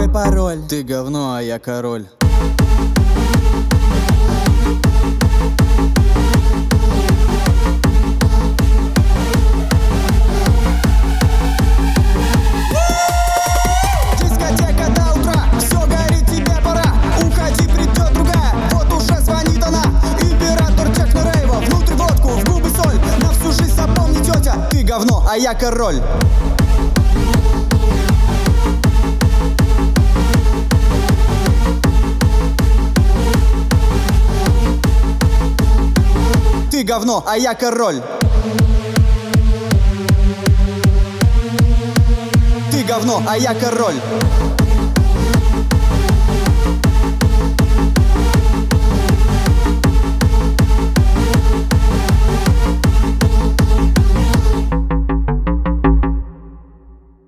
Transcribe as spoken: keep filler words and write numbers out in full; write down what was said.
пароль. Ты говно, а я король. Дискотека до утра, все горит, тебе пора. Уходи, придет другая, вот уже звонит она. Император техно-рейва, внутрь водку, в губы соль. На всю жизнь запомни, тетя, ты говно, а я король. Ты говно, а я король. Ты говно, а я король.